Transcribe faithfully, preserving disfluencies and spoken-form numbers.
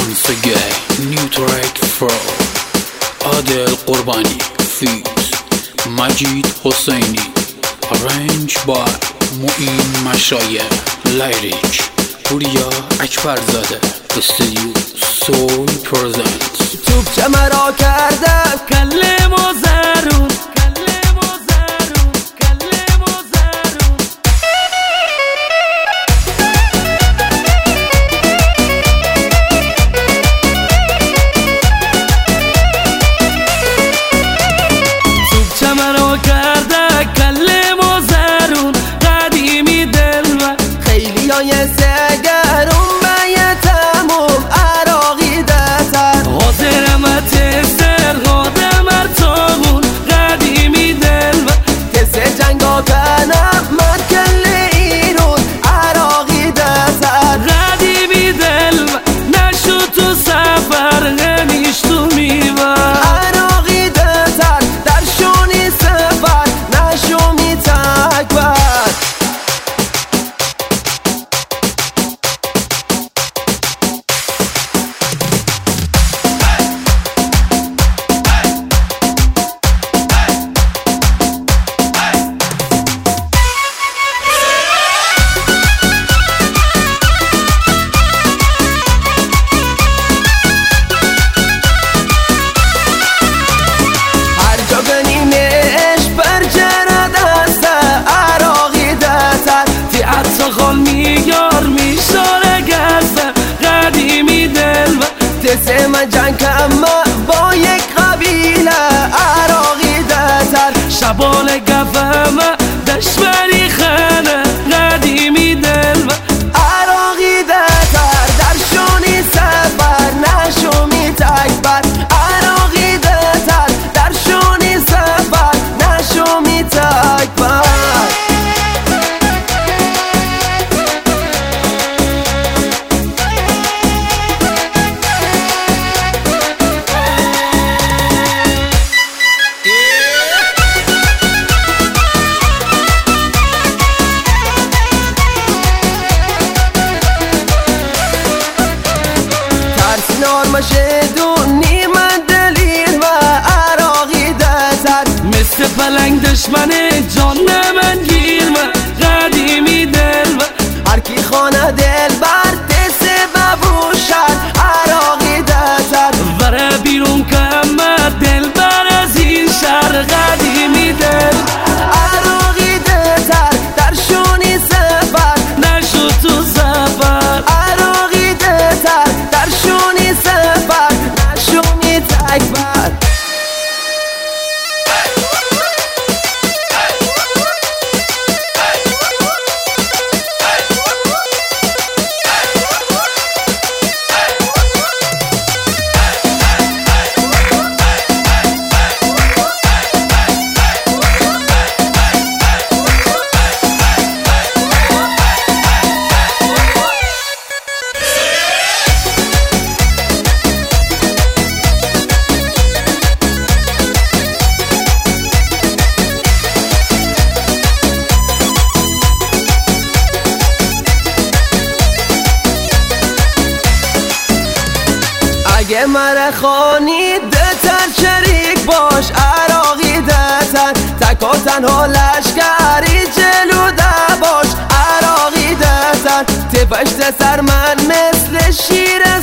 once again new track from عادل قربانی feat مجید حسینی arranged by معین مشایخ lyric پوریا اکبرزاده استودیو سول پرزنت توپ مرا کرده کلم و زرون کلم و زرون کلم و زرون توپ مرا کرده کلم و زرون قدیمی دل و خیلی های سگرون بیتموم عراقی دتر حاضرمت سر قادم ارتاغون قدیمی دل و کس جنگا کنم من کل ایرون عراقی دتر قدیمی دل و نشو تو سفر غنیش تو میور عراقی دتر در شونی سفر نشو میتکبر خال میار میشاره گرزه قدیمی دل و تسه من جنگ اما با یک قبیله عراقی دتر شبال گفم دشمری خانه قدیمی دل و عراقی دتر در شونی سفر نشو میتکبر عراقی دتر در شونی سفر نشو میتکبر مشدونی من دلیر و عراقی دتر مثل پلنگ دشمن جان من گیر و قدیمی دل و هر کی خانه دل بر دست ببوشد عراقی دتر وره بیرون کمه دل بر از این شهر قدیمی دل عراقی دتر در شونی سفر نشو تو سفر عراقی دتر در شونی سفر نشو میتکبر اگه مره خانی دتر شریک باش عراقی دتر تک و تنها لشکری جلو ده باش عراقی دتر تفشت سر من مثل شیر